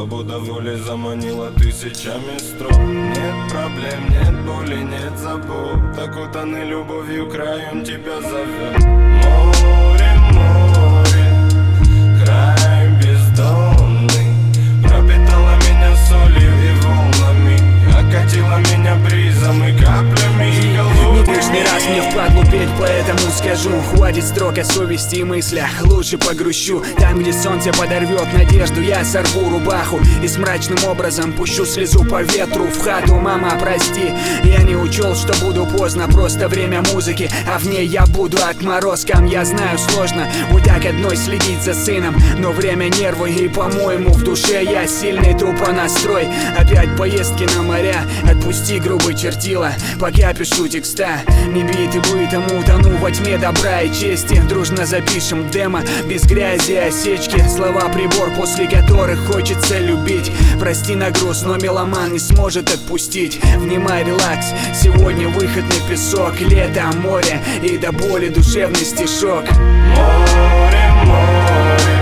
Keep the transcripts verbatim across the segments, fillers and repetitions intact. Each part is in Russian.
Свобода воли заманила тысячами строк. Нет проблем, нет боли, нет забот. Окутанный любовью краем тебя зовет. Море, море, край бездонный, пропитала меня солью и волнами, окатила меня бризом и каплями голубыми. Не лишний раз мне впадлу петь, поэтому скажу: хватит строк о совести и мыслях, лучше погрущу. Там, где солнце подорвет надежду, я сорву рубаху и с мрачным образом пущу слезу по ветру в хату. Мама, прости, я не учел, что буду поздно, просто время музыки, а в ней я буду отморозком. Я знаю, сложно вот так одной следить за сыном, но время нервы, и, по-моему, в душе я сильный тупо настрой. Опять поездки на моря, отпусти грубый чертила, пока пишу текста. Не бит и бытом утону во тьме добра и чести. Дружно запишем демо, без грязи, осечки, слова прибор, после которых хочется любить. Прости на груз, но меломан не сможет отпустить. Внимай, релакс, сегодня выход на песок. Лето, море и до боли душевный стишок. Море, море,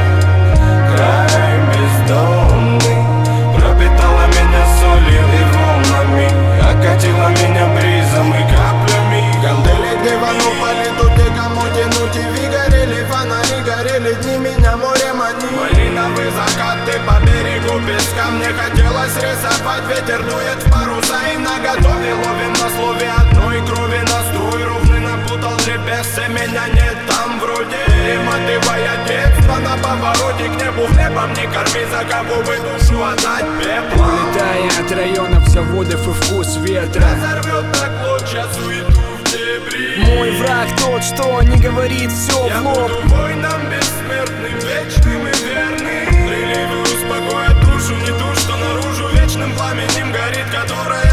край бездонный, пропитала меня солью и волнами, окатила меня бризом и каплями. Гантели к дивану полетут, и кому тянуть, и ви горели фонари, горели дни, меня море манит. Малиновый закат, ты по берегу песка, мне хотелось рисовать, ветер дует в паруса и наготове. Ловим на слове одной крови, настрой ровный напутал джи-пи-эс, и меня нет там вроде. Перематывая детство на повороте к небу, хлебом не корми, за кого бы душу отдать пеплом. Улетая от районов, заводов и вкус ветра, разорвет на клочья суету в дебри. Мой враг тот, что не говорит все Я в лоб. буду воином бессмертным, вечным и верным. Приливы успокоят душу, не ту, что наружу вечным пламенем горит, которая